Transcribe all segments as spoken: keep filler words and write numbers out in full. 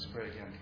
Let's pray again.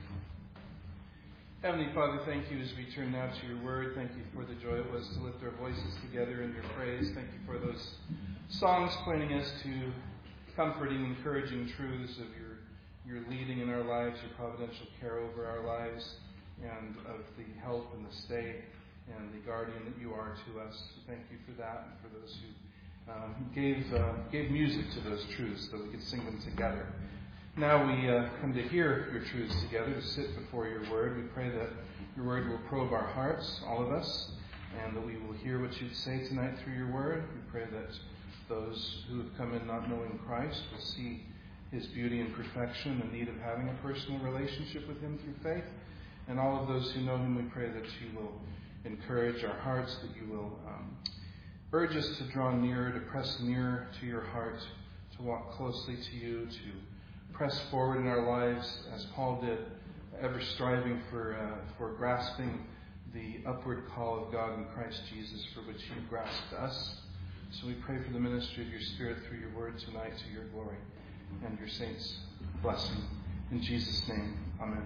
Heavenly Father, thank you as we turn now to your word. Thank you for the joy it was to lift our voices together in your praise. Thank you for those songs pointing us to comforting, encouraging truths of your, your leading in our lives, your providential care over our lives, and of the help and the stay and the guardian that you are to us. Thank you for that and for those who um, gave, uh, gave music to those truths so we could sing them together. Now we uh, come to hear your truths together, to sit before your word. We pray that your word will probe our hearts, all of us, and that we will hear what you'd say tonight through your word. We pray that those who have come in not knowing Christ will see his beauty and perfection, the need of having a personal relationship with him through faith. And all of those who know him, we pray that you will encourage our hearts, that you will um, urge us to draw nearer, to press nearer to your heart, to walk closely to you, to press forward in our lives, as Paul did, ever striving for uh, for grasping the upward call of God in Christ Jesus, for which you grasped us. So we pray for the ministry of your Spirit through your word tonight, to your glory and your saints' blessing. In Jesus' name, amen.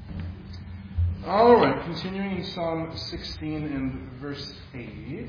All right, continuing in Psalm sixteen and verse eight,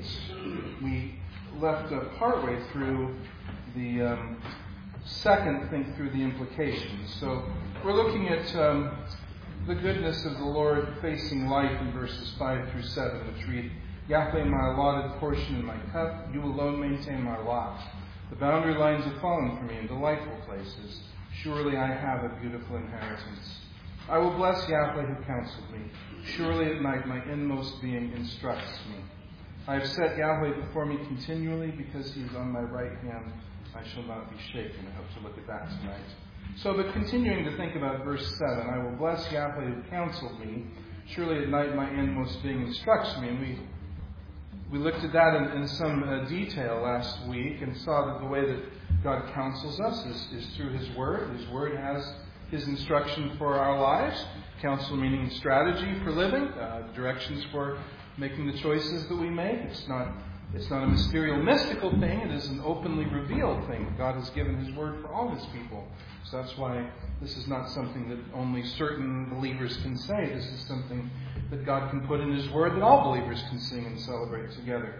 we left uh, partway through the um, second think through the implications. So we're looking at um, the goodness of the Lord facing life in verses five through seven, which read, Yahweh, my allotted portion in my cup, you alone maintain my lot. The boundary lines have fallen for me in delightful places. Surely I have a beautiful inheritance. I will bless Yahweh who counseled me. Surely at night my inmost being instructs me. I have set Yahweh before me continually, because he is on my right hand. I shall not be shaken. I hope to look at that tonight. So, but continuing to think about verse seven, I will bless Yahweh who counseled me. Surely at night my inmost being instructs me. And we we looked at that in, in some uh, detail last week and saw that the way that God counsels us is, is through his word. His word has his instruction for our lives. Counsel meaning strategy for living, uh, directions for making the choices that we make. It's not It's not a mysterious, mystical thing. It is an openly revealed thing. God has given his word for all his people. So that's why this is not something that only certain believers can say. This is something that God can put in his word that all believers can sing and celebrate together.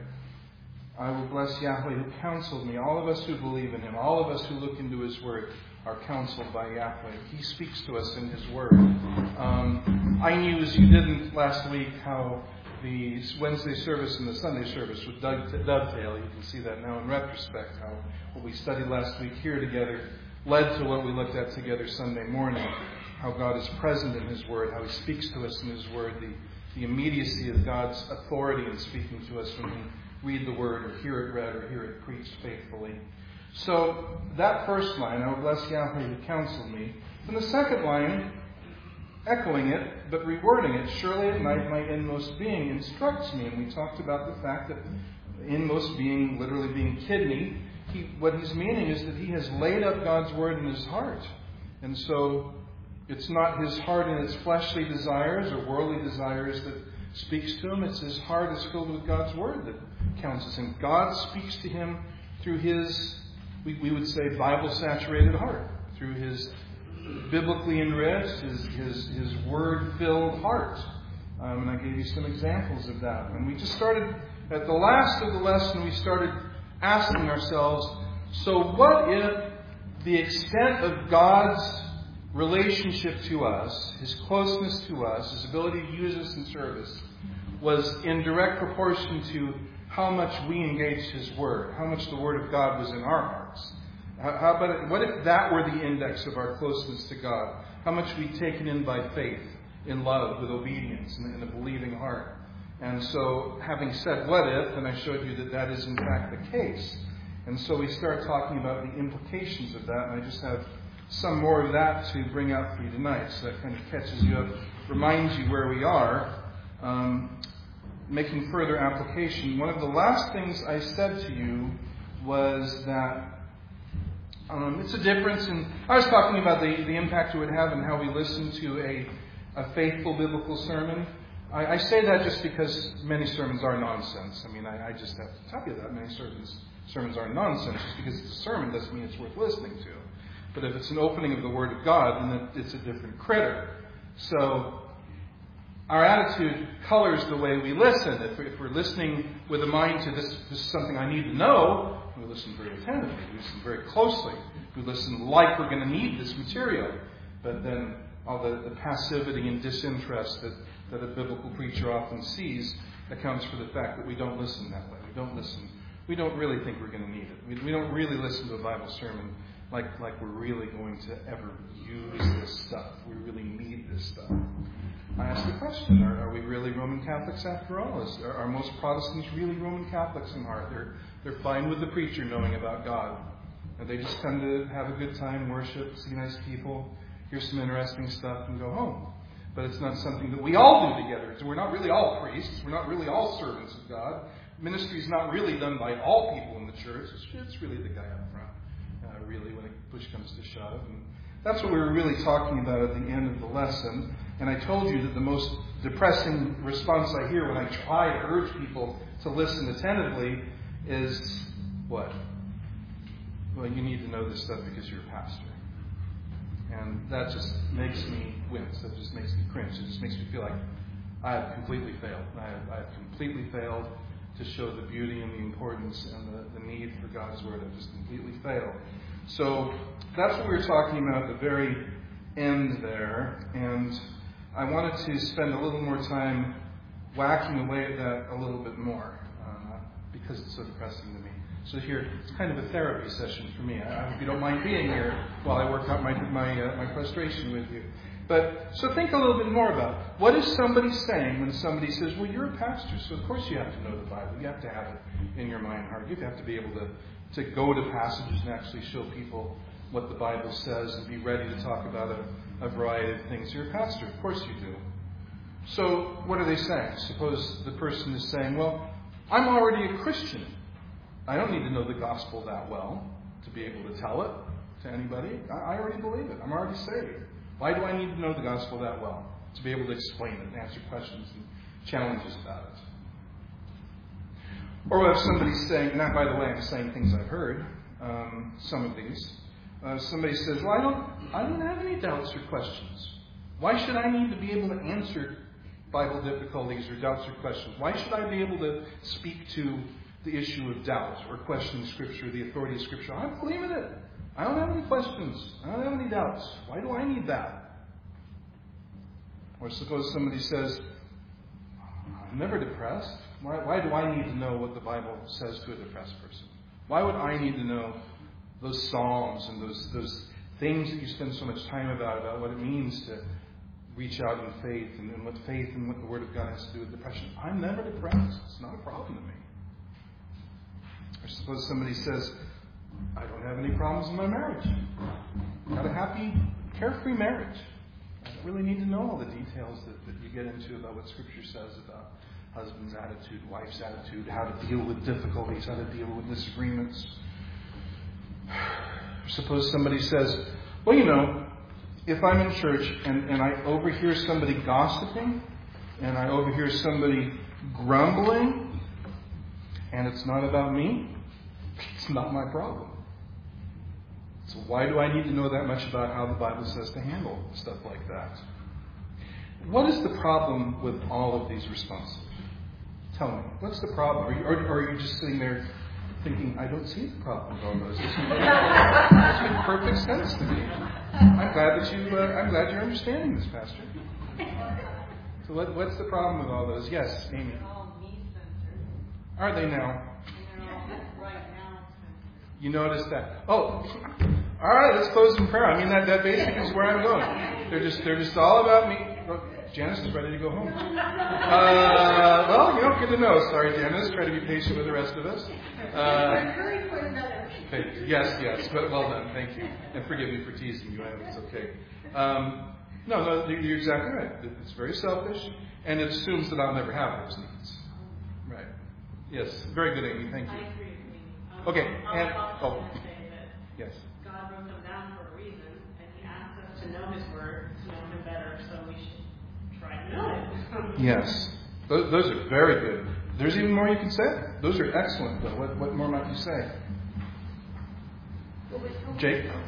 I will bless Yahweh who counseled me. All of us who believe in him, all of us who look into his word, are counseled by Yahweh. He speaks to us in his word. Um, I knew, as you didn't last week, how the Wednesday service and the Sunday service would dovetail. You can see that now in retrospect, how what we studied last week here together led to what we looked at together Sunday morning, how God is present in his word, how he speaks to us in his word, the, the immediacy of God's authority in speaking to us when we read the word or hear it read or hear it preached faithfully. So that first line, I will bless Yahweh who counseled me. And the second line, echoing it, but rewording it, surely at night my inmost being instructs me. And we talked about the fact that inmost being, literally being kidney, he, what he's meaning is that he has laid up God's word in his heart. And so it's not his heart in its fleshly desires or worldly desires that speaks to him. It's his heart is filled with God's word that counsels him. God speaks to him through his, we, we would say, Bible-saturated heart, through his biblically enriched, his, his, his word-filled heart. Um, and I gave you some examples of that. And we just started, at the last of the lesson, we started asking ourselves, so what if the extent of God's relationship to us, his closeness to us, his ability to use us in service, was in direct proportion to how much we engaged his word, how much the word of God was in our hearts? How about it, what if that were the index of our closeness to God? How much we'd taken in by faith, in love, with obedience, and in a believing heart. And so, having said what if, and I showed you that that is in fact the case. And so we start talking about the implications of that, and I just have some more of that to bring out for you tonight. So that kind of catches you up, reminds you where we are, um, making further application. One of the last things I said to you was that Um, it's a difference in, I was talking about the, the impact it would have and how we listen to a, a faithful biblical sermon. I, I say that just because many sermons are nonsense. I mean, I, I just have to tell you that many sermons, sermons are nonsense. Just because it's a sermon doesn't mean it's worth listening to. But if it's an opening of the Word of God, then it's a different critter. So our attitude colors the way we listen. If we're listening with a mind to this, this is something I need to know, we listen very attentively. We listen very closely. We listen like we're going to need this material. But then all the, the passivity and disinterest that, that a biblical preacher often sees accounts for the fact that we don't listen that way. We don't listen. We don't really think we're going to need it. We, we don't really listen to a Bible sermon like, like we're really going to ever use this stuff. We really need this stuff. I ask the question, are, are we really Roman Catholics after all? Is, are, are most Protestants really Roman Catholics in heart? They're, they're fine with the preacher knowing about God. And they just come to have a good time, worship, see nice people, hear some interesting stuff, and go home. But it's not something that we all do together. So we're not really all priests. We're not really all servants of God. Ministry is not really done by all people in the church. It's, it's really the guy up front, uh, really, when a push comes to shove. And that's what we were really talking about at the end of the lesson. And I told you that the most depressing response I hear when I try to urge people to listen attentively is what? Well, you need to know this stuff because you're a pastor. And that just makes me wince. That just makes me cringe. It just makes me feel like I have completely failed. I have, I have completely failed to show the beauty and the importance and the, the need for God's Word. I've just completely failed. So that's what we were talking about at the very end there. And I wanted to spend a little more time whacking away at that a little bit more uh, because it's so depressing to me. So here, it's kind of a therapy session for me. I hope you don't mind being here while I work out my my, uh, my frustration with you. But so think a little bit more about what is somebody saying when somebody says, well, you're a pastor, so of course you have to know the Bible. You have to have it in your mind and heart. You have to be able to, to go to passages and actually show people what the Bible says and be ready to talk about a, a variety of things. You're a pastor. Of course you do. So what are they saying? Suppose the person is saying, well, I'm already a Christian. I don't need to know the gospel that well to be able to tell it to anybody. I, I already believe it. I'm already saved. Why do I need to know the gospel that well? To be able to explain it and answer questions and challenges about it. Or if somebody's saying, now by the way, I'm saying things I've heard, um, some of these. Uh, somebody says, well, I don't, I don't have any doubts or questions. Why should I need to be able to answer Bible difficulties or doubts or questions? Why should I be able to speak to the issue of doubt or questioning Scripture, the authority of Scripture? I believe in it. I don't have any questions. I don't have any doubts. Why do I need that? Or suppose somebody says, I'm never depressed. Why, why do I need to know what the Bible says to a depressed person? Why would I need to know those psalms and those those things that you spend so much time about, about what it means to reach out in faith and, and what faith and what the Word of God has to do with depression? I'm never depressed. It's not a problem to me. Or suppose somebody says, I don't have any problems in my marriage. I've got a happy, carefree marriage. I don't really need to know all the details that, that you get into about what Scripture says about husband's attitude, wife's attitude, how to deal with difficulties, how to deal with disagreements. Suppose somebody says, well, you know, if I'm in church and, and I overhear somebody gossiping and I overhear somebody grumbling and it's not about me, it's not my problem. So why do I need to know that much about how the Bible says to handle stuff like that? What is the problem with all of these responses? Tell me. What's the problem? Are you, or, or are you just sitting there thinking, I don't see the problem with all those? This makes perfect sense to me. I'm glad that you. Uh, I'm glad you're understanding this, Pastor. So what, what's the problem with all those? Yes, Amy. They're all me-centered. Are they now? And they're all right now. You notice that? Oh, all right. Let's close in prayer. I mean, that that basically is where I'm going. They're just they're just all about me. Well, Janice is ready to go home. Uh, well, you know, good to know. Sorry, Janice. Try to be patient with the rest of us. Uh, okay. Yes, yes. But well done. Thank you. And forgive me for teasing you. It's okay. Um, no, no, you're exactly right. It's very selfish, and it assumes that I'll never have those needs. Right. Yes. Very good, Amy. Thank you. I agree with Amy. Um, Okay. And I'll oh, say that yes. God wrote them down for a reason, and He asked us to know His Word, to know Him better, so we should try to know it. Yes. Those, those are very good. There's even more you can say. Those are excellent, though. What, what more might you say? Jake?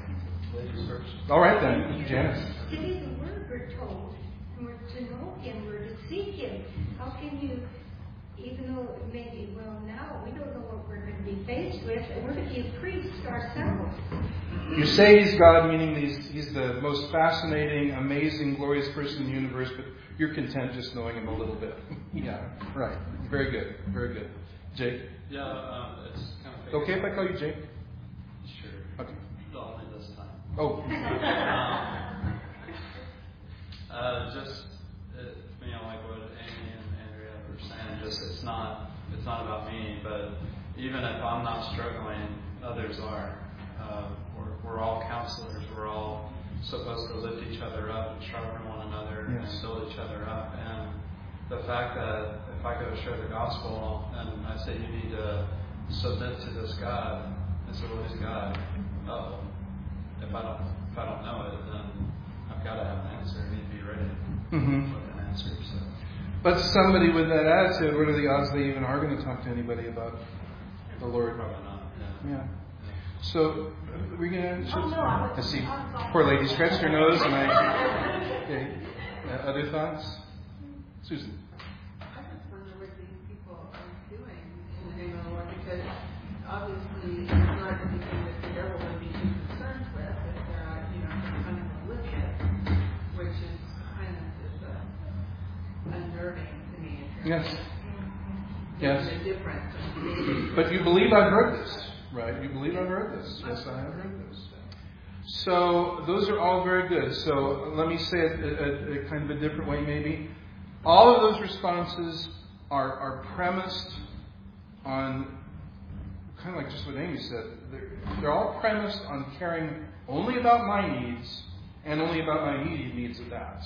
Ladies first. All right then, Janice. It is the word we're told, and we're to know Him, we're to seek Him. How can you, even though it may be well now, we don't know what we're going to be faced with, and we're to be a priest ourselves. You say He's God, meaning he's, he's the most fascinating, amazing, glorious person in the universe, but you're content just knowing Him a little bit. Yeah, right. Very good. Very good. Jake? Yeah, um, it's kind of... Okay if I call you Jake? Sure. Okay. Only this time. Oh. um, uh, just, uh, you know, like what Amy and Andrea were saying, just it's not, it's not about me, but even if I'm not struggling, others are. Uh, we're, we're all counselors. We're all supposed to lift each other up and sharpen one another yes. and build each other up. And the fact that if I go to share the gospel and I say you need to submit to this God, I say, well, who's God? Oh, if I don't if I don't know it, then I've got to have an answer. I need to be ready mm-hmm. with an answer. So. But somebody with that attitude, what are the odds they even are going to talk to anybody about the Lord? Probably not. Yeah. yeah. So, are we going to... Oh, no, I I see. Poor lady scratched her nose, and I... Okay. Uh, other thoughts? Susan? I just wonder what these people are doing in the name of the Lord, because obviously it's not anything that the devil would be too concerned with if they're not, you know, kind of oblivious, which is kind of just uh, unnerving to me. Yes. Yes. The difference. But you believe I've heard this, right? You believe I've heard this. Yes, I have heard this. So those are all very good. So let me say it a, a, a kind of a different way maybe. All of those responses are, are premised on, kind of like just what Amy said, they're, they're all premised on caring only about my needs and only about my immediate needs at that.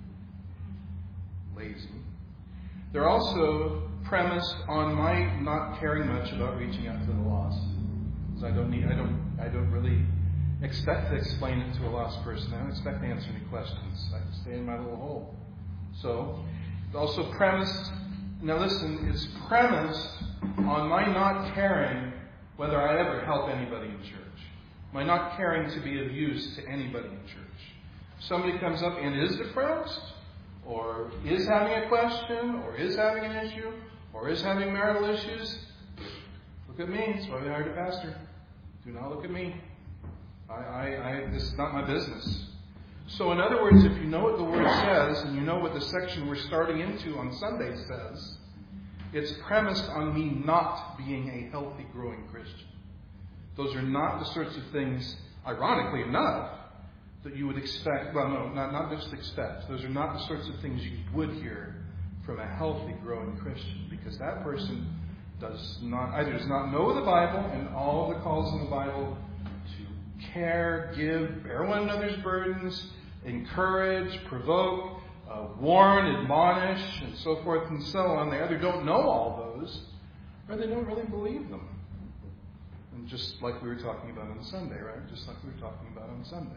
Lazy. They're also premised on my not caring much about reaching out to the lost. Because I don't need, I don't, I don't really expect to explain it to a lost person. I don't expect to answer any questions. I can stay in my little hole. So, it's also premised, now listen, it's premised on my not caring whether I ever help anybody in church. My not caring to be of use to anybody in church. If somebody comes up and is depressed, or is having a question, or is having an issue, or is having marital issues, look at me. That's why we hired a pastor. Do not look at me. I, I, I, this is not my business. So in other words, if you know what the Word says, and you know what the section we're starting into on Sunday says, it's premised on me not being a healthy, growing Christian. Those are not the sorts of things, ironically enough, that you would expect, well, no, not, not just expect. Those are not the sorts of things you would hear from a healthy, growing Christian, because that person does not, either does not know the Bible and all the calls in the Bible to care, give, bear one another's burdens, encourage, provoke, uh, warn, admonish, and so forth and so on. They either don't know all those, or they don't really believe them. And just like we were talking about on Sunday, right? Just like we were talking about on Sunday.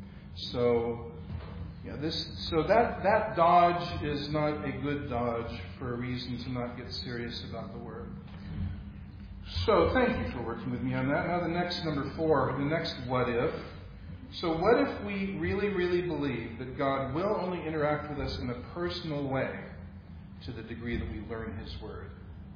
So, yeah, this. So that that dodge is not a good dodge for a reason to not get serious about the Word. So thank you for working with me on that. Now the next number four, the next what if. So what if we really, really believe that God will only interact with us in a personal way to the degree that we learn His Word?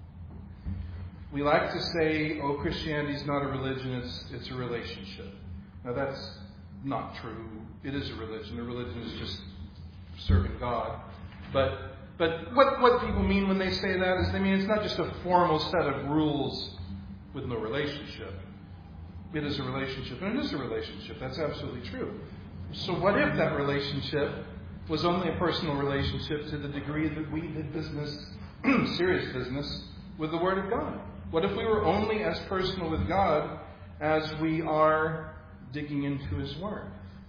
We like to say, oh, Christianity is not a religion, it's it's a relationship. Now that's not true. It is a religion. A religion is just serving God. But but what, what people mean when they say that is they mean it's not just a formal set of rules with no relationship. It is a relationship, and it is a relationship. That's absolutely true. So what if that relationship was only a personal relationship to the degree that we did business, serious business, with the Word of God? What if we were only as personal with God as we are digging into His Word?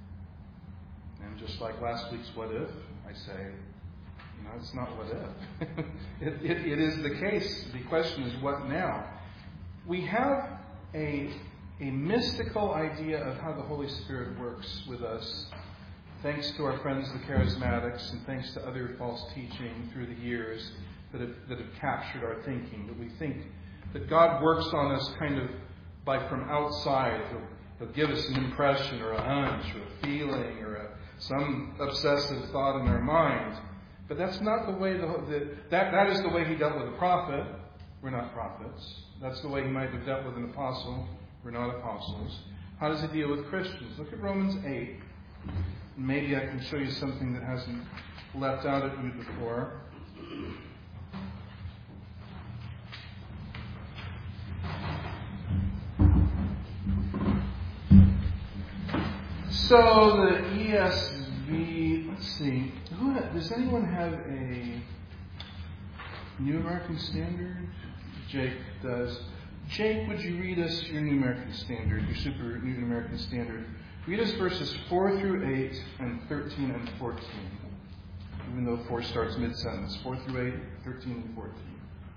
And just like last week's what if, I say, no, it's not what if. it, it, it is the case. The question is what now? We have a, a mystical idea of how the Holy Spirit works with us, thanks to our friends the Charismatics and thanks to other false teaching through the years that have, that have captured our thinking, that we think that God works on us kind of by from outside. He'll, He'll give us an impression or a hunch or a feeling or a, some obsessive thought in our mind. But that's not the way, the, the, that, that is the way he dealt with a prophet. We're not prophets. That's the way he might have dealt with an apostle. We're not apostles. How does he deal with Christians? Look at Romans eight. Maybe I can show you something that hasn't leapt out at you before. So the E S V, let's see. Who, does anyone have a New American Standard? Jake does. Jake, would you read us your New American Standard, your Super New American Standard? Read us verses four through eight and thirteen and fourteen. Even though four starts mid-sentence. four through eight, thirteen and fourteen.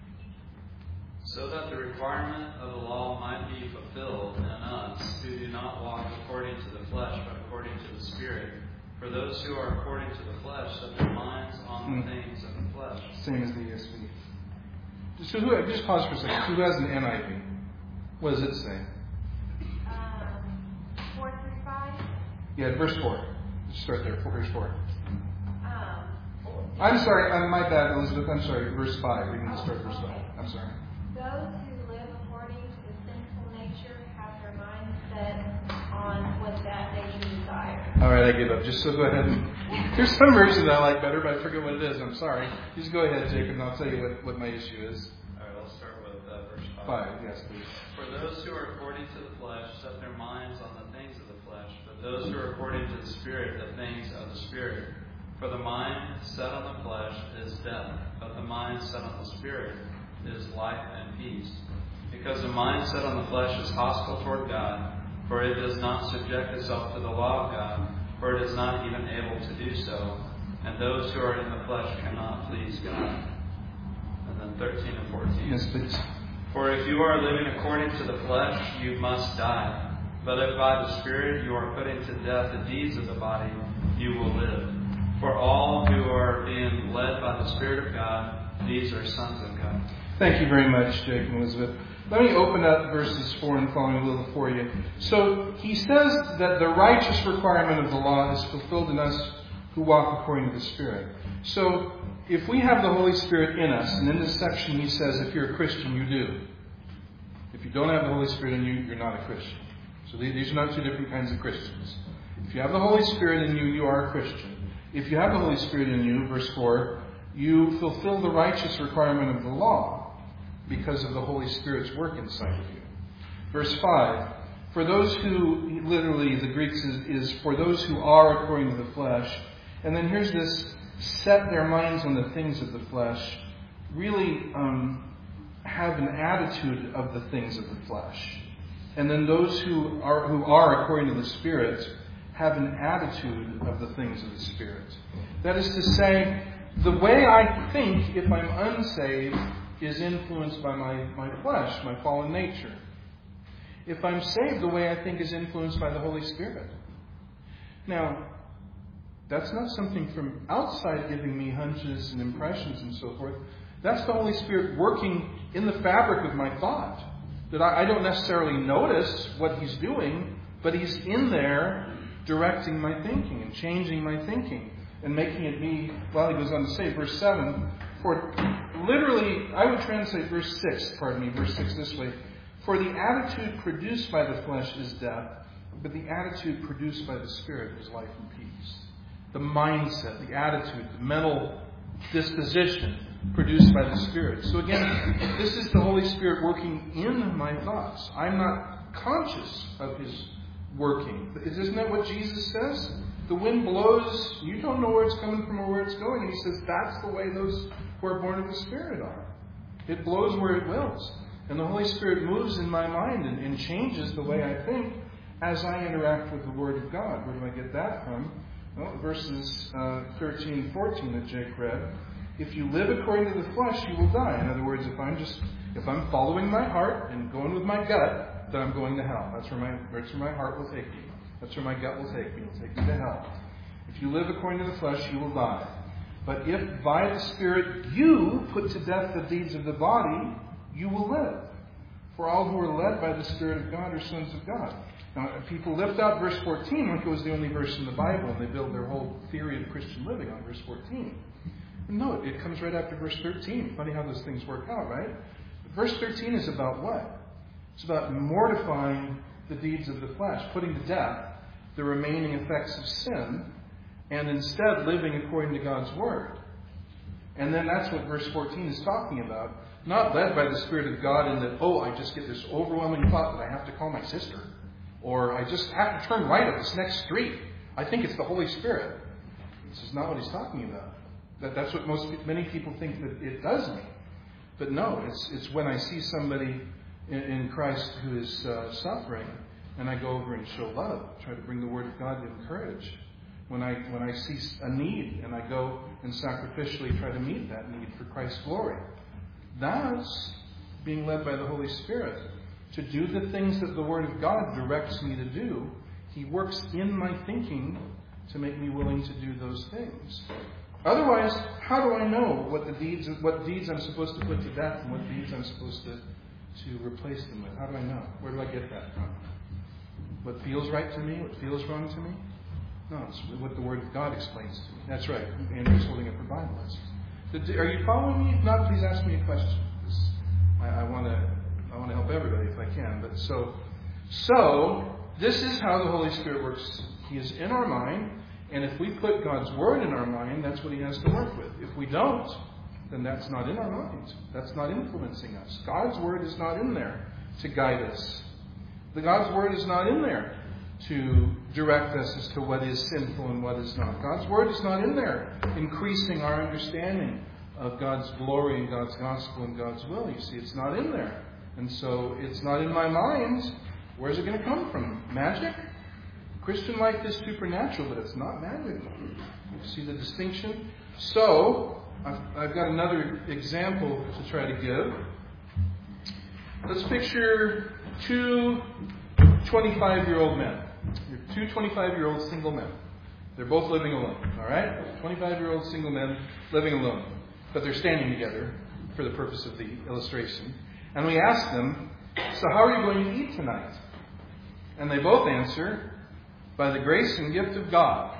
So that the requirement of the law might be fulfilled in us who do not walk according to the flesh, but according to the Spirit. For those who are according to the flesh set their minds on the mm. things of the flesh. Same as the E S V. So who, just pause for a second. Who has an N I V? What does it say? Um, four through five? Yeah, verse four. Let's start there. Verse four. Um, I'm sorry. I'm, my bad, Elizabeth. I'm sorry. Verse five. We can start verse five. I'm sorry. Those who live according to the sinful nature have their minds set on what that nature desires. All right, I give up. Just so go ahead and... There's some versions I like better, but I forget what it is. I'm sorry. Just go ahead, Jacob, and I'll tell you what, what my issue is. All right, let's start with uh, verse five. Five, yes, please. For those who are according to the flesh set their minds on the things of the flesh, but those who are according to the Spirit, the things of the Spirit. For the mind set on the flesh is death, but the mind set on the Spirit is life and peace. Because the mind set on the flesh is hostile toward God, for it does not subject itself to the law of God, for it is not even able to do so. And those who are in the flesh cannot please God. And then thirteen and fourteen. Yes, please. For if you are living according to the flesh, you must die. But if by the Spirit you are putting to death the deeds of the body, you will live. For all who are being led by the Spirit of God, these are sons of God. Thank you very much, Jake and Elizabeth. Let me open up verses four and following a little for you. So he says that the righteous requirement of the law is fulfilled in us who walk according to the Spirit. So if we have the Holy Spirit in us, and in this section he says if you're a Christian, you do. If you don't have the Holy Spirit in you, you're not a Christian. So these are not two different kinds of Christians. If you have the Holy Spirit in you, you are a Christian. If you have the Holy Spirit in you, verse four, you fulfill the righteous requirement of the law because of the Holy Spirit's work inside of you. Verse five, for those who, literally the Greek is, is for those who are according to the flesh. And then here's this, set their minds on the things of the flesh, really um, have an attitude of the things of the flesh. And then those who are who are according to the Spirit have an attitude of the things of the Spirit. That is to say, the way I think if I'm unsaved is influenced by my, my flesh, my fallen nature. If I'm saved, the way I think is influenced by the Holy Spirit. Now, that's not something from outside giving me hunches and impressions and so forth. That's the Holy Spirit working in the fabric of my thought. That I, I don't necessarily notice what He's doing, but He's in there directing my thinking and changing my thinking and making it be, well, he goes on to say, verse seven, for literally, I would translate verse six, pardon me, verse six this way, for the attitude produced by the flesh is death, but the attitude produced by the Spirit is life and peace. The mindset, the attitude, the mental disposition produced by the Spirit. So again, this is the Holy Spirit working in my thoughts. I'm not conscious of His working. Isn't that what Jesus says? The wind blows, you don't know where it's coming from or where it's going. And He says that's the way those who are born of the Spirit are. It blows where it wills. And the Holy Spirit moves in my mind and, and changes the way I think as I interact with the Word of God. Where do I get that from? Well, verses uh, thirteen and fourteen that Jake read. If you live according to the flesh, you will die. In other words, if I'm just if I'm following my heart and going with my gut, then I'm going to hell. That's where my that's where my heart will take me. That's where my gut will take me. It will take me to hell. If you live according to the flesh, you will die. But if by the Spirit you put to death the deeds of the body, you will live. For all who are led by the Spirit of God are sons of God. Now, people lift out verse fourteen like it was the only verse in the Bible, and they build their whole theory of Christian living on verse fourteen. No, it comes right after verse thirteen. Funny how those things work out, right? But verse thirteen is about what? It's about mortifying the deeds of the flesh, putting to death the remaining effects of sin, and instead living according to God's Word. And then that's what verse fourteen is talking about. Not led by the Spirit of God in that, oh, I just get this overwhelming thought that I have to call my sister. Or I just have to turn right at this next street. I think it's the Holy Spirit. This is not what he's talking about. That That's what most many people think that it does mean. But no, it's it's when I see somebody in, in Christ who is uh, suffering, and I go over and show love, try to bring the Word of God to encourage. When I when I see a need, and I go and sacrificially try to meet that need for Christ's glory. That's being led by the Holy Spirit to do the things that the Word of God directs me to do. He works in my thinking to make me willing to do those things. Otherwise, how do I know what the deeds, what deeds I'm supposed to put to death and what deeds I'm supposed to, to replace them with? How do I know? Where do I get that from? What feels right to me? What feels wrong to me? No, it's what the Word of God explains to me. That's right. Andrew's holding up her Bible. Are you following me? If not, please ask me a question. I, I want to I want to help everybody if I can. But so, so this is how the Holy Spirit works. He is in our mind, and if we put God's Word in our mind, that's what He has to work with. If we don't, then that's not in our mind. That's not influencing us. God's Word is not in there to guide us. The God's Word is not in there to direct us as to what is sinful and what is not. God's Word is not in there increasing our understanding of God's glory and God's gospel and God's will. You see, it's not in there. And so it's not in my mind. Where's it going to come from? Magic? Christian life is supernatural, but it's not magic. You see the distinction? So, I've, I've got another example to try to give. Let's picture two twenty-five-year-old men. You're two twenty-five-year-old single men. They're both living alone, all right? twenty-five-year-old single men living alone. But they're standing together for the purpose of the illustration. And we ask them, so how are you going to eat tonight? And they both answer, by the grace and gift of God.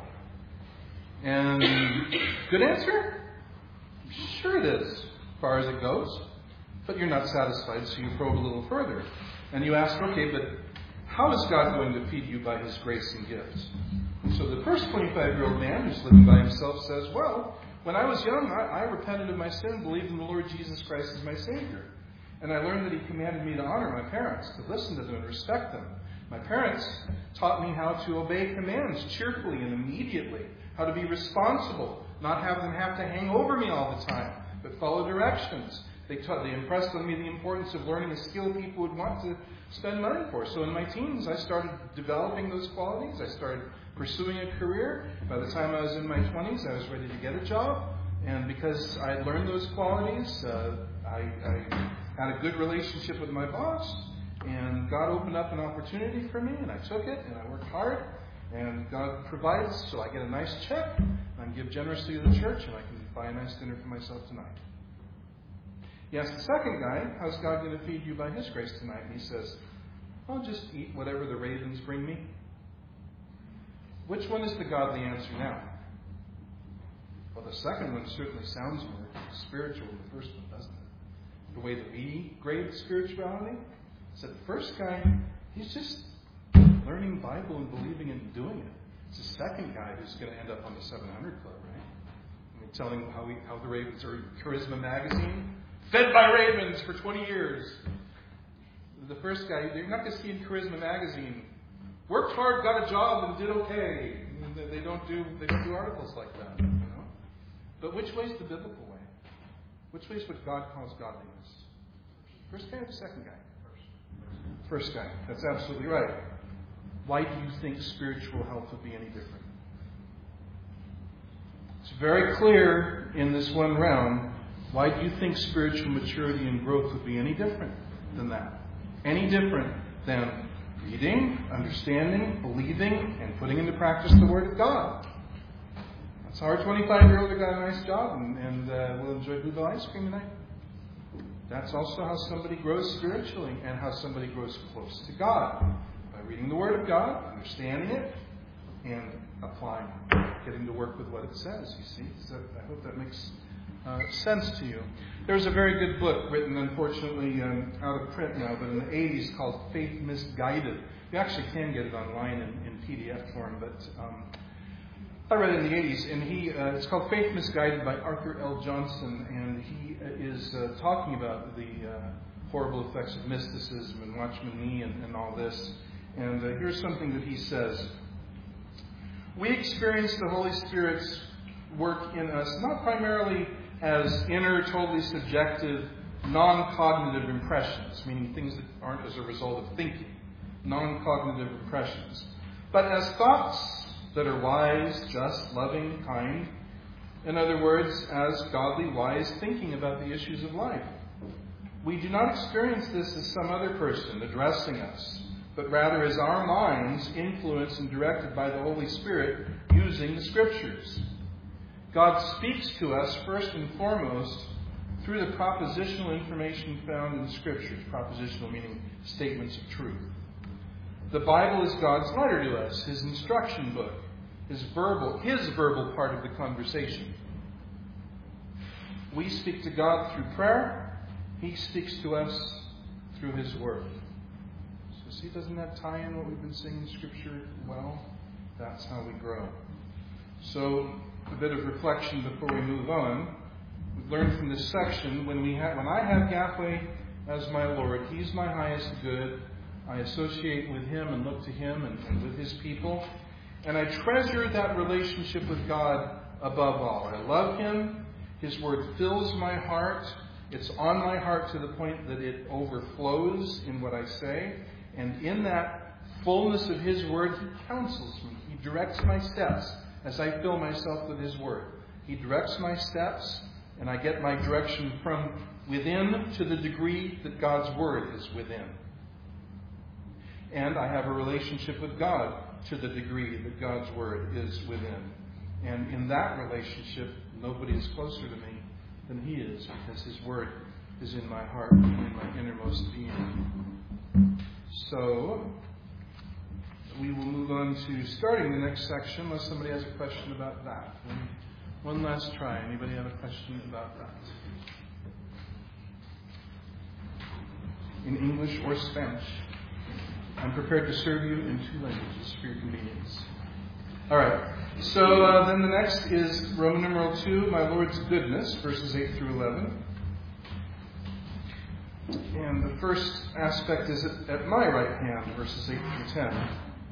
And good answer? Sure it is, as far as it goes. But you're not satisfied, so you probe a little further. And you ask, okay, but how is God going to feed you by His grace and gifts? And so the first twenty-five-year-old man who's living by himself says, well, when I was young, I, I repented of my sin, believed in the Lord Jesus Christ as my Savior. And I learned that He commanded me to honor my parents, to listen to them and respect them. My parents taught me how to obey commands cheerfully and immediately, how to be responsible, not have them have to hang over me all the time, but follow directions. They taught, they impressed on me the importance of learning a skill people would want to spend money for. So in my teens, I started developing those qualities. I started pursuing a career. By the time I was in my twenties, I was ready to get a job. And because I had learned those qualities, uh, I, I had a good relationship with my boss. And God opened up an opportunity for me, and I took it, and I worked hard. And God provides, so I get a nice check. I can give generously to the church, and I can buy a nice dinner for myself tonight. He asks the second guy, how's God going to feed you by His grace tonight? And he says, I'll just eat whatever the ravens bring me. Which one is the godly answer now? Well, the second one certainly sounds more spiritual than the first one, doesn't it? The way that we grade spirituality. So the first guy, he's just learning Bible and believing it and doing it. It's the second guy who's going to end up on the seven hundred Club, right? I mean, telling how, we, how the Ravens are Charisma Magazine. Fed by ravens for twenty years. The first guy, you're not going to see in Charisma Magazine, worked hard, got a job, and did okay. They don't do they don't do articles like that, you know. But which way is the biblical way? Which way is what God calls godliness? First guy or the second guy? First. First guy. That's absolutely right. Why do you think spiritual health would be any different? It's very clear in this one round. Why do you think spiritual maturity and growth would be any different than that? Any different than reading, understanding, believing, and putting into practice the Word of God. That's how our twenty-five-year-old got a nice job and, and uh, will enjoy Bluebell ice cream tonight. That's also how somebody grows spiritually and how somebody grows close to God. By reading the Word of God, understanding it, and applying it. Getting to work with what it says, you see. So I hope that makes uh, sense to you. There's a very good book written, unfortunately, um, out of print now, but in the eighties called Faith Misguided. You actually can get it online in, in P D F form, but um, I read it in the eighties, and he uh, it's called Faith Misguided by Arthur L. Johnson, and he uh, is uh, talking about the uh, horrible effects of mysticism and Watchman Nee and, and all this. And uh, here's something that he says. We experience the Holy Spirit's work in us not primarily as inner, totally subjective, non-cognitive impressions, meaning things that aren't as a result of thinking, non-cognitive impressions, but as thoughts that are wise, just, loving, kind. In other words, as godly, wise thinking about the issues of life. We do not experience this as some other person addressing us, but rather as our minds influenced and directed by the Holy Spirit using the Scriptures. God speaks to us first and foremost through the propositional information found in the Scriptures. Propositional meaning statements of truth. The Bible is God's letter to us, His instruction book, His verbal, His verbal part of the conversation. We speak to God through prayer. He speaks to us through His Word. So see, doesn't that tie in what we've been saying in Scripture well? That's how we grow. So, a bit of reflection before we move on. We've learned from this section, when we have, when I have Yahweh as my Lord, He's my highest good. I associate with Him and look to Him and, and with His people. And I treasure that relationship with God above all. I love Him. His Word fills my heart. It's on my heart to the point that it overflows in what I say. And in that fullness of His Word, He counsels me. He directs my steps as I fill myself with His Word. He directs my steps, and I get my direction from within to the degree that God's Word is within. And I have a relationship with God to the degree that God's Word is within. And in that relationship, nobody is closer to me than He is, because His Word is in my heart and in my innermost being. So, we will move on to starting the next section, unless somebody has a question about that. One last try. Anybody have a question about that? In English or Spanish? I'm prepared to serve you in two languages for your convenience. All right. So uh, then the next is Roman numeral two, my Lord's goodness, verses eight through eleven. And the first aspect is at, at my right hand, verses eight through ten.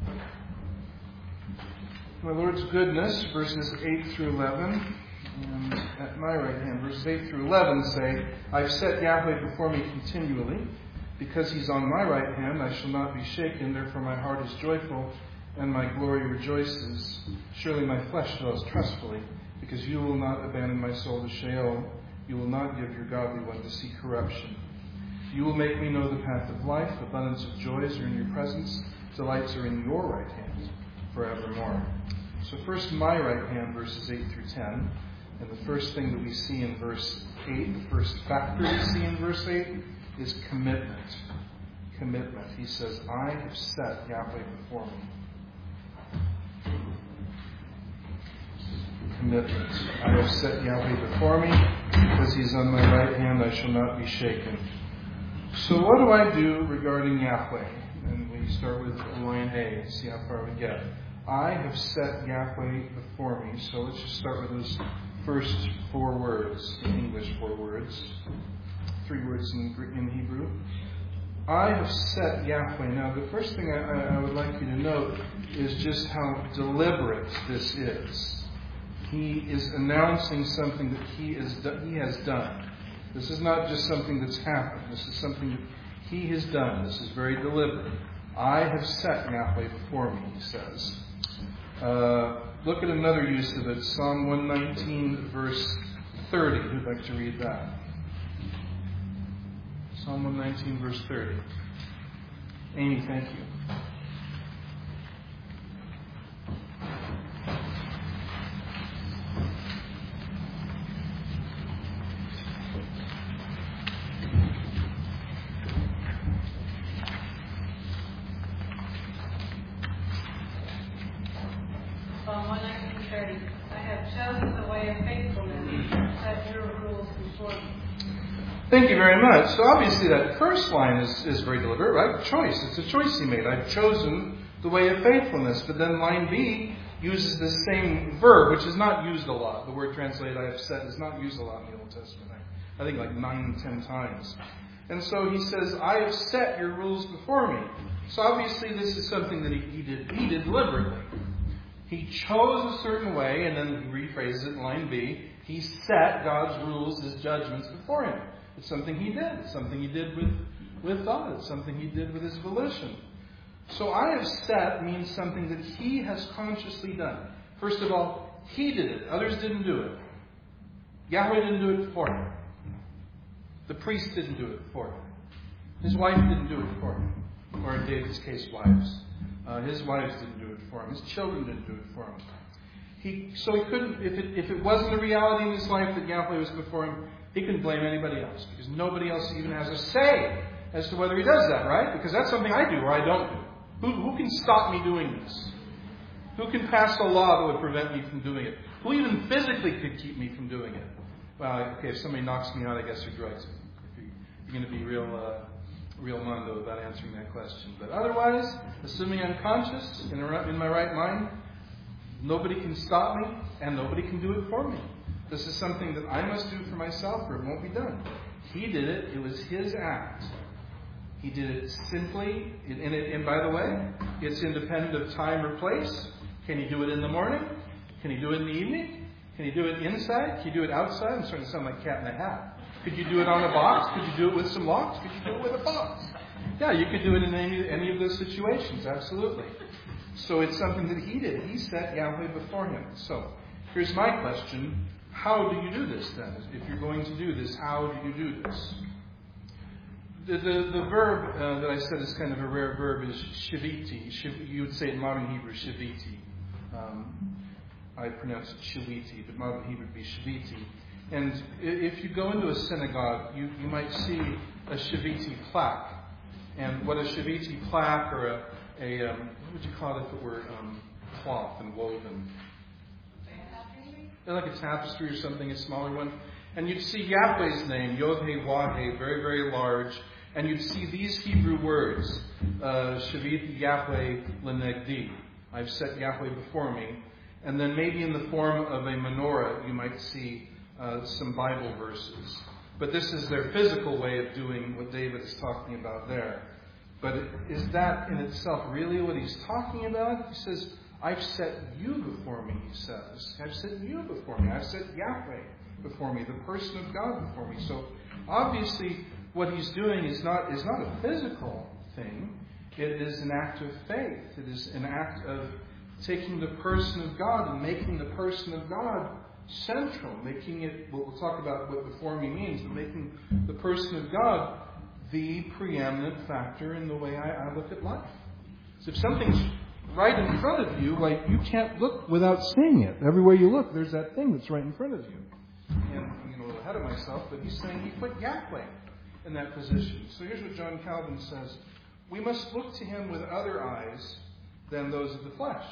My Lord's goodness, verses eight through eleven. And at my right hand, verses eight through eleven say, I've set Yahweh before me continually. Because He's on my right hand, I shall not be shaken. Therefore my heart is joyful, and my glory rejoices. Surely my flesh dwells trustfully, because You will not abandon my soul to Sheol. You will not give Your godly one to see corruption. You will make me know the path of life. Abundance of joys are in Your presence. Delights are in Your right hand forevermore. So first, my right hand, verses eight through ten. And the first thing that we see in verse eight, the first factor we see in verse eight, is commitment. Commitment. He says, I have set Yahweh before me. Commitment. I have set Yahweh before me. Because He's on my right hand, I shall not be shaken. So what do I do regarding Yahweh? And we start with line A and see how far we get. I have set Yahweh before me. So let's just start with those first four words, in English four words. Three words in, in Hebrew. I have set Yahweh. Now, the first thing I, I would like you to note is just how deliberate this is. He is announcing something that he, is, he has done. This is not just something that's happened. This is something that He has done. This is very deliberate. I have set Yahweh before me, he says. Uh, look at another use of it. Psalm one nineteen, verse thirty. Who'd like to read that? Psalm one nineteen, verse thirty. Amy, thank you. way of faithfulness, set your rules before me. Thank you very much. So obviously that first line is, is very deliberate, right? Choice. It's a choice he made. I've chosen the way of faithfulness. But then line B uses the same verb, which is not used a lot. The word translated I have set is not used a lot in the Old Testament. I think like nine, ten times. And so he says, I have set your rules before me. So obviously this is something that he, he did he did deliberately. He chose a certain way, and then he rephrases it in line B. He set God's rules, his judgments before him. It's something he did. It's something he did with, with thought. It's something he did with his volition. So I have set means something that he has consciously done. First of all, he did it. Others didn't do it. Yahweh didn't do it for him. The priest didn't do it for him. His wife didn't do it for him. Or in David's case, wives. Uh, his wives didn't do it for him. His children didn't do it for him. He, so he couldn't, if it, if it wasn't a reality in his life that Yahweh was before him, he couldn't blame anybody else. Because nobody else even has a say as to whether he does that, right? Because that's something I do or I don't do. Who, who can stop me doing this? Who can pass a law that would prevent me from doing it? Who even physically could keep me from doing it? Well, okay, if somebody knocks me out, I guess they're drugs. If you're going to be real, uh, real mondo about answering that question. But otherwise, assuming I'm conscious, in, a, in my right mind, nobody can stop me, and nobody can do it for me. This is something that I must do for myself, or it won't be done. He did it. It was his act. He did it simply, and, it, and by the way, it's independent of time or place. Can he do it in the morning? Can he do it in the evening? Can you do it inside? Can you do it outside? I'm starting to sound like Cat in a Hat. Could you do it on a box? Could you do it with some locks? Could you do it with a box? Yeah, you could do it in any, any of those situations, absolutely. So it's something that he did. He set Yahweh before him. So here's my question. How do you do this then? If you're going to do this, how do you do this? The, the, the verb uh, that I said is kind of a rare verb is shiviti. Shiv, you would say in modern Hebrew, shiviti. Um, I pronounce it shiviti, but modern Hebrew would be shiviti. And if you go into a synagogue, you, you might see a shiviti plaque. And what a shiviti plaque or a, a um, what would you call it if it were um, cloth and woven? Like a tapestry or something, a smaller one. And you'd see Yahweh's name, Yod-Heh-Wah-Heh, very, very large. And you'd see these Hebrew words, uh, Shavit Yahweh Lenegdi. I've set Yahweh before me. And then maybe in the form of a menorah, you might see uh, some Bible verses. But this is their physical way of doing what David is talking about there. But is that in itself really what he's talking about? He says, I've set you before me, he says. I've set you before me. I've set Yahweh before me, the person of God before me. So obviously what he's doing is not is not a physical thing. It is an act of faith. It is an act of taking the person of God and making the person of God central, making it, what we'll talk about what before me means, but making the person of God the preeminent factor in the way I, I look at life. So if something's right in front of you, like you can't look without seeing it. Everywhere you look, there's that thing that's right in front of you. And I'm getting a little ahead of myself, but he's saying he put Yahweh in that position. So here's what John Calvin says. We must look to him with other eyes than those of the flesh.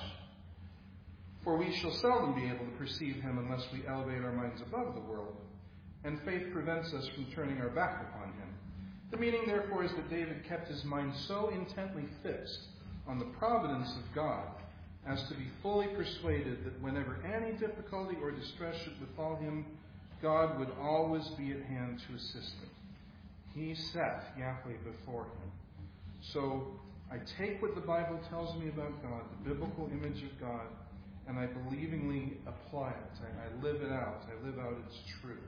For we shall seldom be able to perceive him unless we elevate our minds above the world. And faith prevents us from turning our back upon him. The meaning, therefore, is that David kept his mind so intently fixed on the providence of God as to be fully persuaded that whenever any difficulty or distress should befall him, God would always be at hand to assist him. He set Yahweh before him. So I take what the Bible tells me about God, the biblical image of God, and I believingly apply it. I, I live it out. I live out its truth.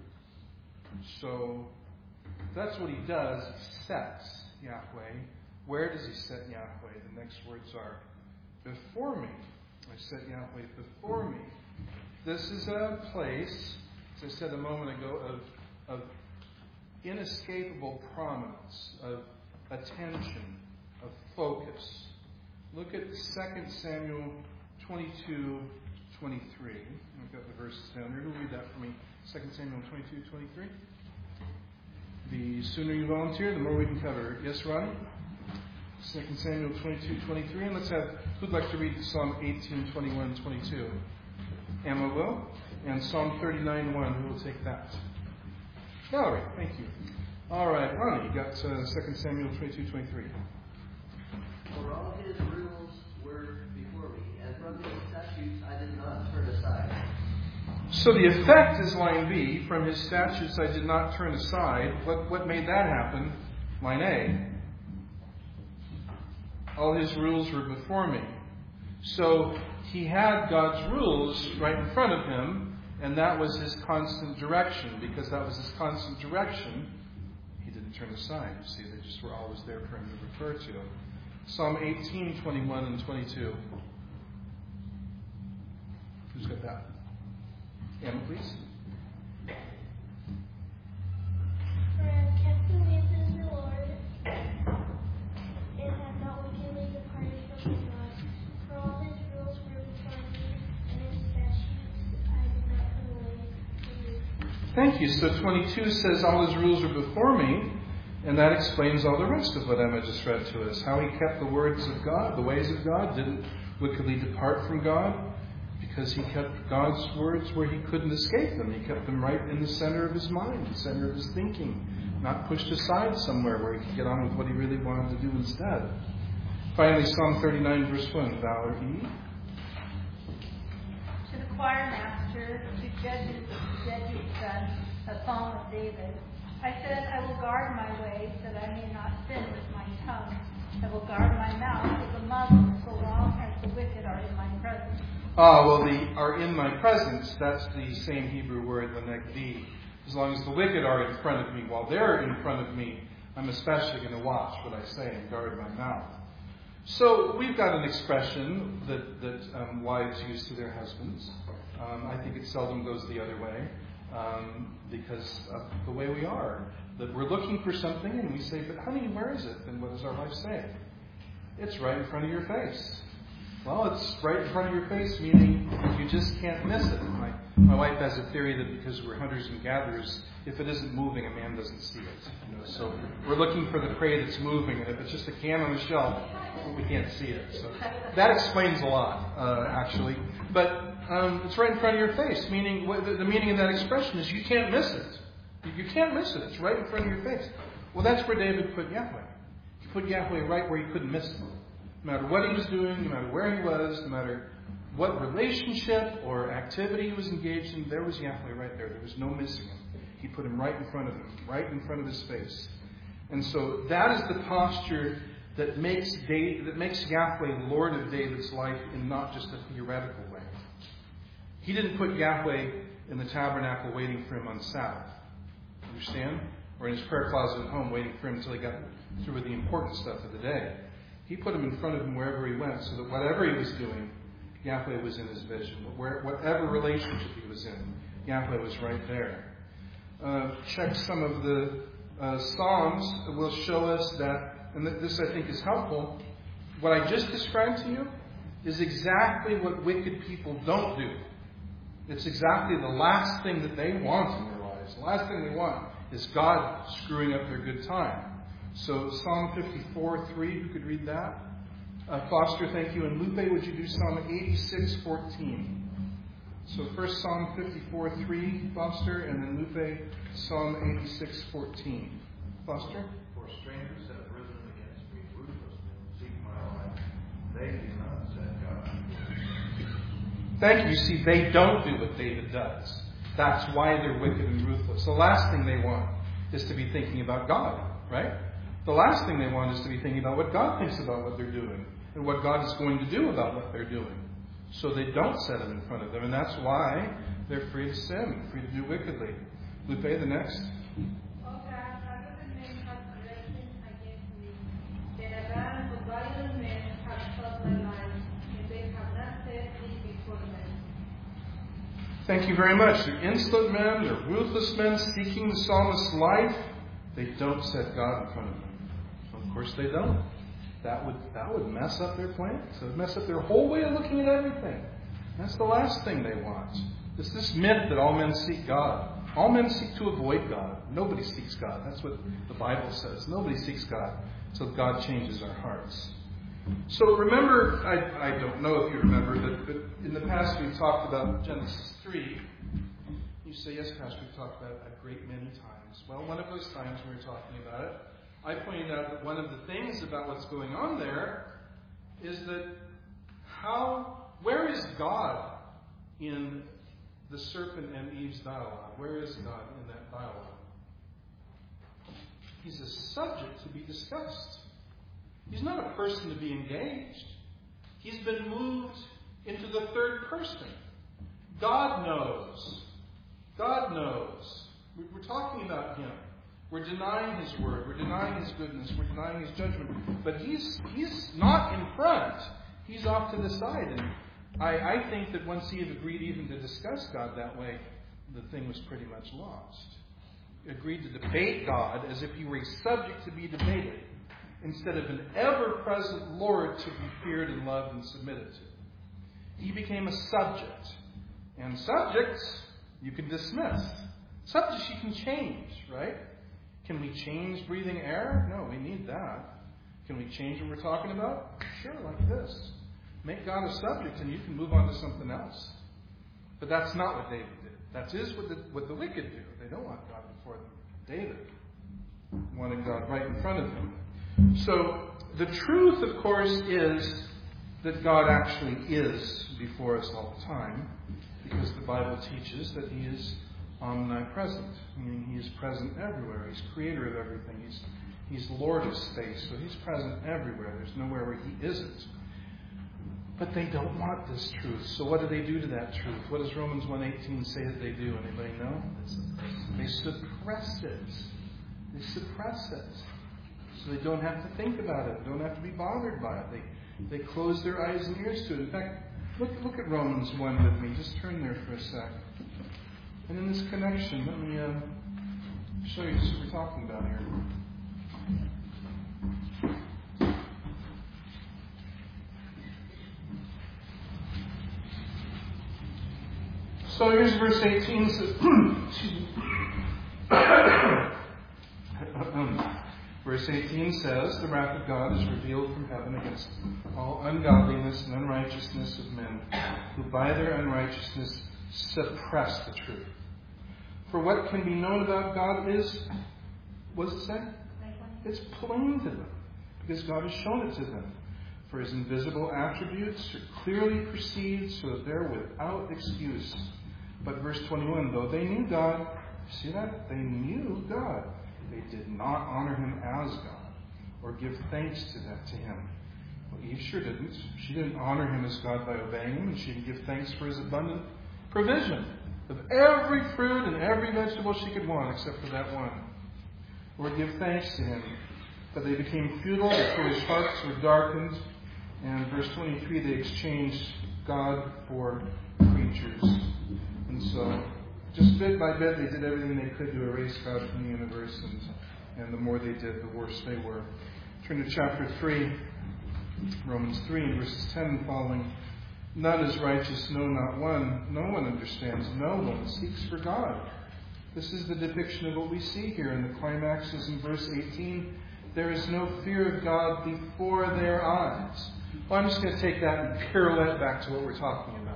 So that's what he does. He sets Yahweh. Where does he set Yahweh? The next words are, before me. I set Yahweh before me. This is a place, as I said a moment ago, of, of inescapable prominence, of attention, of focus. Look at Second Samuel twenty-two twenty-three. I've got the verses down there. Who will read that for me? Second Samuel twenty-two twenty-three. The sooner you volunteer, the more we can cover. Yes, Ronnie? Second Samuel twenty-two twenty-three. And let's have, who'd like to read Psalm eighteen twenty-one twenty-two? Emma will. and Psalm thirty-nine one. Who will take that? Valerie, thank you. All right, Ronnie, you got uh, Second Samuel twenty-two twenty-three. For all his rules were before me, and from his statutes I did not turn aside. So the effect is line B. From his statutes I did not turn aside. What, what made that happen? Line A. All his rules were before me. So he had God's rules right in front of him, and that was his constant direction. Because that was his constant direction, he didn't turn aside. You see, they just were always there for him to refer to. Psalm eighteen twenty-one and twenty-two. Who's got that? Emma, please. For I have kept the ways of the Lord, and have not wickedly departed from my God. For all his rules were before me, and his statutes I did not put away from me. Thank you. So twenty-two says, all his rules are before me, and that explains all the rest of what Emma just read to us. How he kept the words of God, the ways of God, didn't wickedly depart from God, because he kept God's words where he couldn't escape them. He kept them right in the center of his mind, the center of his thinking, not pushed aside somewhere where he could get on with what he really wanted to do instead. Finally, Psalm thirty-nine, verse one. Valerie. To the choir master, to Judges, Judges' son, a psalm of David. I said, I will guard my way, that I may not sin with my tongue. I will guard my mouth with a muzzle, so long as the wicked are in my presence. Ah, well, the are in my presence, that's the same Hebrew word, lenegdi. As long as the wicked are in front of me, while they're in front of me, I'm especially going to watch what I say and guard my mouth. So we've got an expression that, that um, wives use to their husbands. Um, I think it seldom goes the other way. Um, because of the way we are. That we're looking for something and we say, but honey, where is it? And what does our wife say? It's right in front of your face. Well, it's right in front of your face, meaning you just can't miss it. My, my wife has a theory that because we're hunters and gatherers, if it isn't moving, a man doesn't see it. You know, so we're looking for the prey that's moving, and if it's just a can on the shelf, we can't see it. So that explains a lot, uh, actually. But Um, it's right in front of your face, meaning what the, the meaning of that expression is you can't miss it. You, you can't miss it. It's right in front of your face. Well, that's where David put Yahweh. He put Yahweh right where he couldn't miss him. No matter what he was doing, no matter where he was, no matter what relationship or activity he was engaged in, there was Yahweh right there. There was no missing him. He put him right in front of him, right in front of his face. And so that is the posture that makes David, that makes Yahweh Lord of David's life in not just a theoretical way. He didn't put Yahweh in the tabernacle waiting for him on Sabbath. Understand? Or in his prayer closet at home waiting for him until he got through with the important stuff of the day. He put him in front of him wherever he went so that whatever he was doing, Yahweh was in his vision. Whatever relationship he was in, Yahweh was right there. Uh, check some of the uh, Psalms that will show us that, and this I think is helpful. What I just described to you is exactly what wicked people don't do. It's exactly the last thing that they want in their lives. The last thing they want is God screwing up their good time. So Psalm fifty-four three, who could read that? Uh, Foster, thank you. And Lupe, would you do Psalm eighty-six fourteen? So first Psalm fifty-four three, Foster, and then Lupe, Psalm eighty-six fourteen. Foster? For strangers have risen against me, ruthless men seek my life. They do not set God. Thank you. You see, they don't do what David does. That's why they're wicked and ruthless. The last thing they want is to be thinking about God, right? The last thing they want is to be thinking about what God thinks about what they're doing and what God is going to do about what they're doing. So they don't set it in front of them, and that's why they're free to sin, free to do wickedly. Lupe, the next. Thank you very much. They're insolent men, they're ruthless men seeking the psalmist's life. They don't set God in front of them. Of course they don't. That would that would mess up their plans. It would mess up their whole way of looking at everything. That's the last thing they want. It's this myth that all men seek God. All men seek to avoid God. Nobody seeks God. That's what the Bible says. Nobody seeks God until God changes our hearts. So remember, I, I don't know if you remember, but, but in the past we've talked about Genesis three, You say, yes, Pastor, we've talked about it a great many times. Well, one of those times we were talking about it, I pointed out that one of the things about what's going on there is that how, where is God in the serpent and Eve's dialogue? Where is God in that dialogue? He's a subject to be discussed. He's not a person to be engaged. He's been moved into the third person. God knows. God knows. We're talking about Him. We're denying His word. We're denying His goodness. We're denying His judgment. But He's He's not in front. He's off to the side. And I, I think that once Eve agreed even to discuss God that way, the thing was pretty much lost. Agreed to debate God as if He were a subject to be debated, instead of an ever-present Lord to be feared and loved and submitted to. He became a subject. And subjects you can dismiss. Subjects you can change, right? Can we change breathing air? No, we need that. Can we change what we're talking about? Sure, like this. Make God a subject and you can move on to something else. But that's not what David did. That is what the, what the wicked do. They don't want God before them. David wanted God right in front of him. So the truth, of course, is that God actually is before us all the time, because the Bible teaches that He is omnipresent, meaning He is present everywhere. He's creator of everything. He's, he's Lord of space, so He's present everywhere. There's nowhere where He isn't. But they don't want this truth. So what do they do to that truth? What does Romans one eighteen say that they do? Anybody know? They suppress it. They suppress it. So they don't have to think about it. Don't have to be bothered by it. They they close their eyes and ears to it. In fact, look look at Romans one with me. Just turn there for a sec. And in this connection, let me uh, show you just what we're talking about here. So here's verse eighteen. It says, excuse me. Verse eighteen says, the wrath of God is revealed from heaven against all ungodliness and unrighteousness of men, who by their unrighteousness suppress the truth. For what can be known about God is, what does it say? It's plain to them, because God has shown it to them. For His invisible attributes are clearly perceived, so that they're without excuse. But verse twenty-one, though they knew God, see that? They knew God. They did not honor Him as God, or give thanks to that to Him. Well, Eve sure didn't. She didn't honor Him as God by obeying Him, and she didn't give thanks for His abundant provision of every fruit and every vegetable she could want, except for that one. Or give thanks to Him. But they became futile, their foolish hearts were darkened, and verse twenty-three, they exchanged God for creatures. And so, just bit by bit, they did everything they could to erase God from the universe, and, and the more they did, the worse they were. Turn to chapter three, Romans three, and verses ten and following. None is righteous, no, not one. No one understands. No one seeks for God. This is the depiction of what we see here, and the climax is in verse eighteen. There is no fear of God before their eyes. Well, I'm just going to take that and parallel it back to what we're talking about.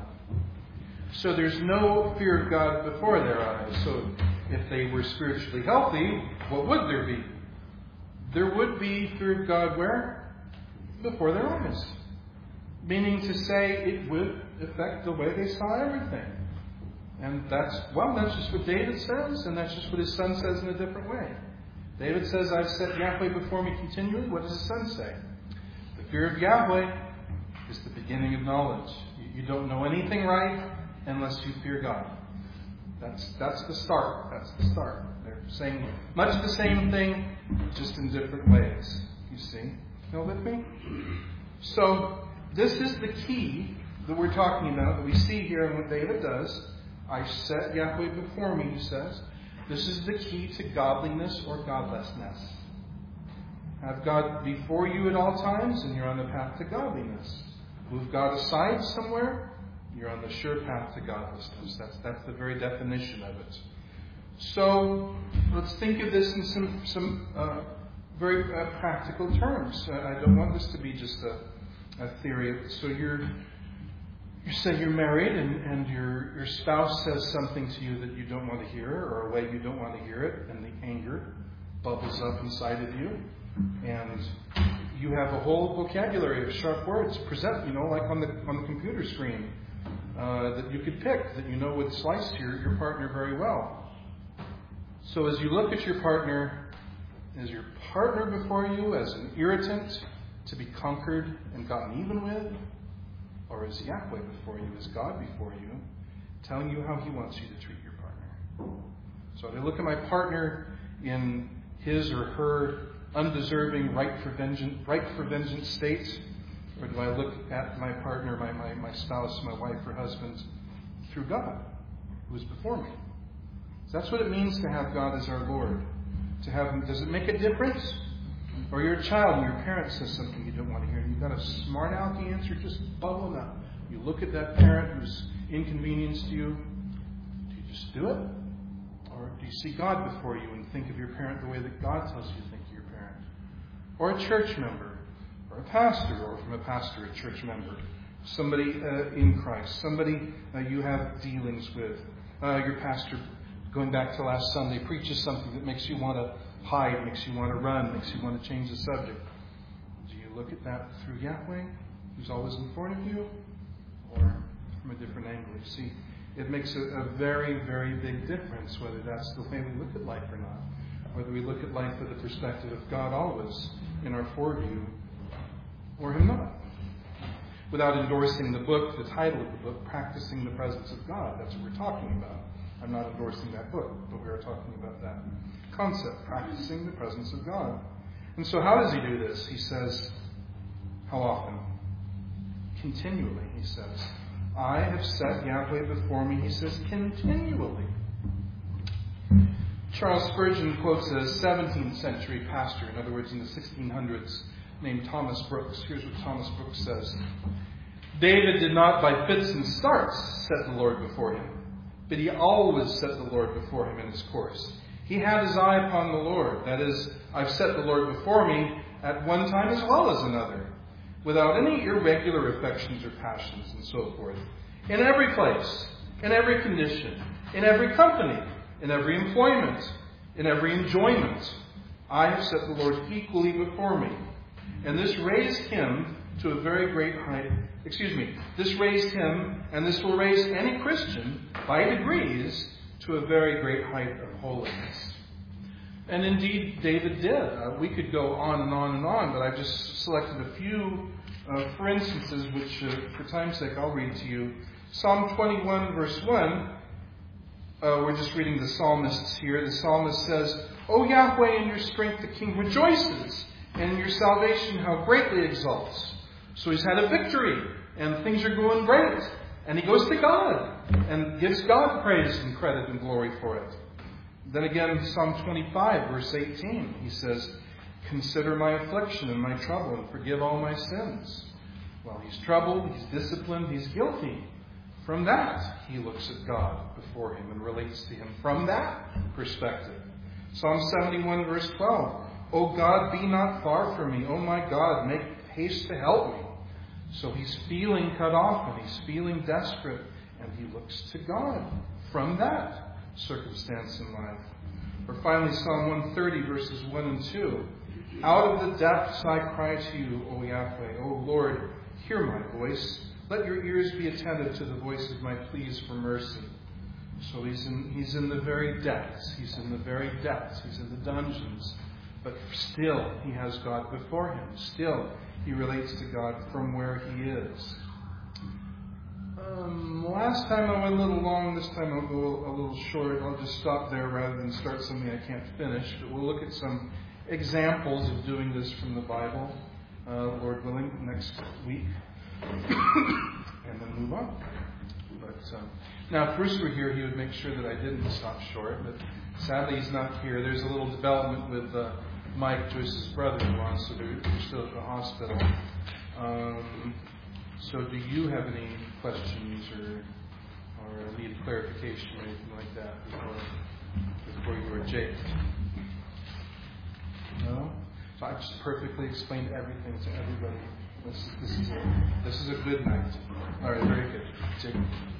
So there's no fear of God before their eyes. So if they were spiritually healthy, what would there be? There would be fear of God where? Before their eyes. Meaning to say it would affect the way they saw everything. And that's, well, that's just what David says, and that's just what his son says in a different way. David says, I've set Yahweh before me continually. What does his son say? The fear of Yahweh is the beginning of knowledge. You, you don't know anything right unless you fear God. That's that's the start. That's the start. They're saying much the same thing, just in different ways. You see? Still with me? So, this is the key that we're talking about, that we see here in what David does. I set Yahweh before me, he says. This is the key to godliness or godlessness. Have God before you at all times, and you're on the path to godliness. Move God aside somewhere, you're on the sure path to godlessness. That's that's the very definition of it. So let's think of this in some some uh, very uh, practical terms. Uh, I don't want this to be just a, a theory. So you're you say you're married and, and your, your spouse says something to you that you don't want to hear, or a way you don't want to hear it, and the anger bubbles up inside of you, and you have a whole vocabulary of sharp words present, you know, like on the on the computer screen, uh, that you could pick, that you know would slice your, your partner very well. So as you look at your partner, is your partner before you as an irritant to be conquered and gotten even with? Or is Yahweh before you, is God before you, telling you how He wants you to treat your partner? So do I look at my partner in his or her undeserving right for vengeance, right for vengeance state? Or do I look at my partner, my, my, my spouse, my wife or husband, through God, who is before me? So that's what it means to have God as our Lord. To have Him. Does it make a difference? Or you're a child and your parent says something you don't want to hear, and you've got a smart alecky answer just bubbling up. You look at that parent who's inconvenienced you. Do you just do it? Or do you see God before you and think of your parent the way that God tells you to think of your parent? Or a church member, or a pastor, or from a pastor, a church member, somebody uh, in Christ, somebody uh, you have dealings with. Uh, your pastor, going back to last Sunday, preaches something that makes you want to hide, makes you want to run, makes you want to change the subject. Do you look at that through Yahweh, who's always in front of you, or from a different angle? You see, it makes a, a very, very big difference whether that's the way we look at life or not. Whether we look at life with the perspective of God always in our foreview, or Him not. Without endorsing the book, the title of the book, Practicing the Presence of God. That's what we're talking about. I'm not endorsing that book, but we are talking about that concept, practicing the presence of God. And so how does He do this? He says, how often? Continually, He says. I have set Yahweh before me, He says, continually. Charles Spurgeon quotes a seventeenth century pastor, in other words, in the sixteen hundreds, named Thomas Brooks. Here's what Thomas Brooks says. David did not by fits and starts set the Lord before him, but he always set the Lord before him in his course. He had his eye upon the Lord. That is, I've set the Lord before me at one time as well as another, without any irregular affections or passions and so forth. In every place, in every condition, in every company, in every employment, in every enjoyment, I have set the Lord equally before me. And this raised him to a very great height. Excuse me. This raised him, and this will raise any Christian by degrees to a very great height of holiness. And indeed, David did. Uh, we could go on and on and on, but I've just selected a few, uh, for instances, which, uh, for time's sake, I'll read to you. Psalm twenty-one, verse one. Uh, we're just reading the psalmists here. The psalmist says, O Yahweh, in your strength the king rejoices, and in your salvation how greatly exalts. So he's had a victory, and things are going great. And he goes to God, and gives God praise and credit and glory for it. Then again, Psalm twenty-five, verse eighteen, he says, Consider my affliction and my trouble, and forgive all my sins. Well, he's troubled, he's disciplined, he's guilty. From that, he looks at God before him and relates to him from that perspective. Psalm seventy-one, verse twelve. O God, be not far from me. O my God, make haste to help me. So he's feeling cut off and he's feeling desperate. And he looks to God from that circumstance in life. Or finally, Psalm one thirty, verses one and two. Out of the depths I cry to you, O Yahweh. O Lord, hear my voice. Let your ears be attentive to the voice of my pleas for mercy. So he's in, he's in the very depths. He's in the very depths. He's in the dungeons. But still, he has God before him. Still, he relates to God from where he is. Um, last time I went a little long. This time I'll go a little short. I'll just stop there rather than start something I can't finish. But we'll look at some examples of doing this from the Bible, uh, Lord willing, next week. And then move on. But um, now, if Bruce were here, he would make sure that I didn't stop short. But sadly, he's not here. There's a little development with uh, Mike, Joyce's brother-in-law, so they're, they're still at the hospital. Um, so, do you have any questions or or need clarification or anything like that before before you were Jake? No. So I just perfectly explained everything to everybody. This, this, is a, this is a good night. All right, very good. Jake.